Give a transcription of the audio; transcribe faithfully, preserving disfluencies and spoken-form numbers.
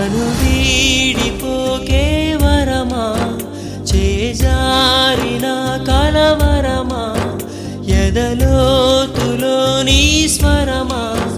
నన్ను వీడిపోకే వరమా చేజారిన కలవరమా ఎదలోతులో నీ స్వరమా